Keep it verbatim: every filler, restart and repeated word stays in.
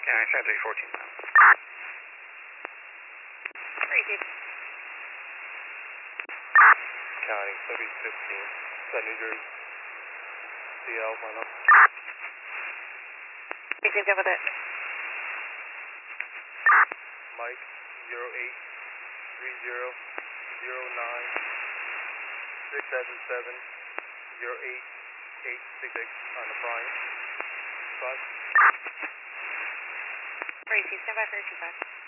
County seven three fourteen pounds. Crazy. County seven fifteen, South New Jersey. C L, line up. Crazy, good with it. Mike, zero eight three zero zero nine six seven seven zero eight eight six six on the Bryant. Five. Crazy, stand by for your two five.